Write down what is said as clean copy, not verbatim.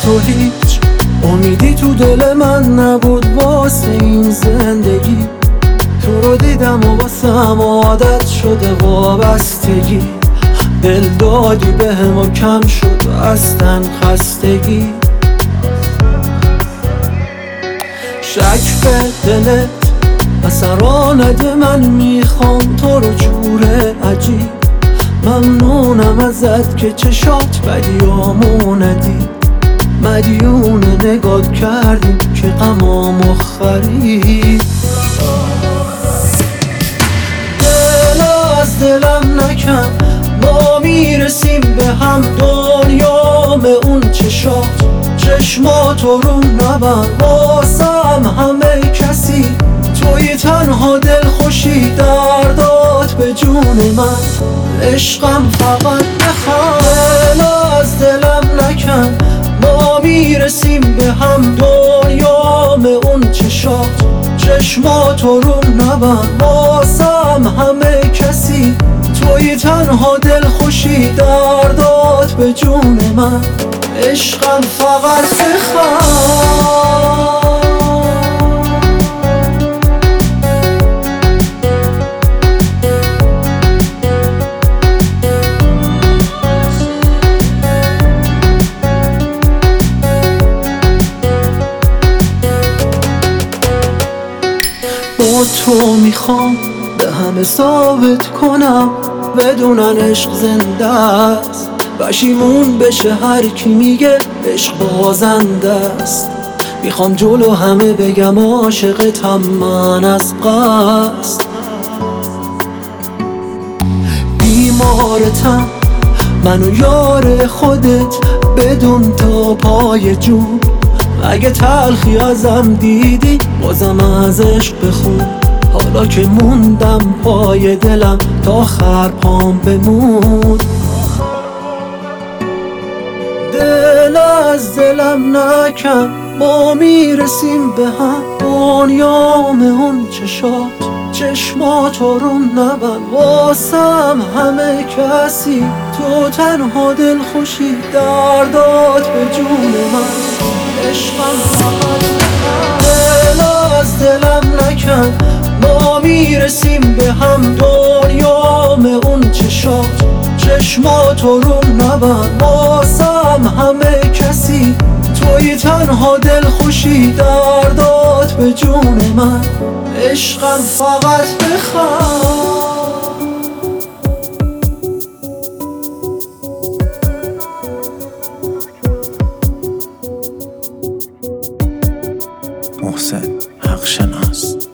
تو هیچ امیدی تو دل من نبود واسه این زندگی. تو رو دیدم و واسم عادت شده وابستگی. دل دادی بهم و کم شد اصلا خستگی. شک به دلت اثرا نده، من میخوام تو رو جوره عجیب. ممنونم ازت که چشات بدیامو ندید. مدیون نگات کردیم که غمامو خرید. دل از دلم نکن، ما میرسیم به هم. دنیام اون چشماتو رو نبند واسم همه کسی. توی تنها دل خوشی دردات به جون من. عشقم فقط بخواه، دل از دلم نکن، ما میرسیم به هم. دنیام اون چشماتو رو نبند واسم همه کسی. توی تنها دل خوشی دردات به جون من. عشقم فقط بخواه. با تو میخوام به همه ثابت کنم بدونن عشق زنده است. پشیمون بشه هر کی میگه عشق بازنده است. میخوام جلو همه بگم عاشقتم من از قصد. بیمارتم من و یار خودت بدون تا پای جون. اگه تلخی ازم دیدی بازم از عشق بخون. حالا که موندم پای دلم تا آخر پام بمون. دل از دلم نکن، ما میرسیم به هم. دنیام اون چشماتو رو نبند واسم همه کسی. تو تنها دل خوشی دردات به جون من. عشقم فقط دل از دلم نکن، ما میرسیم به هم. دنیام اون چشماتو رو نبند واسم همه کسی. توی تنها دل خوشی دردات به جون من. عشقم فقط بخواه. محسن حق شناس.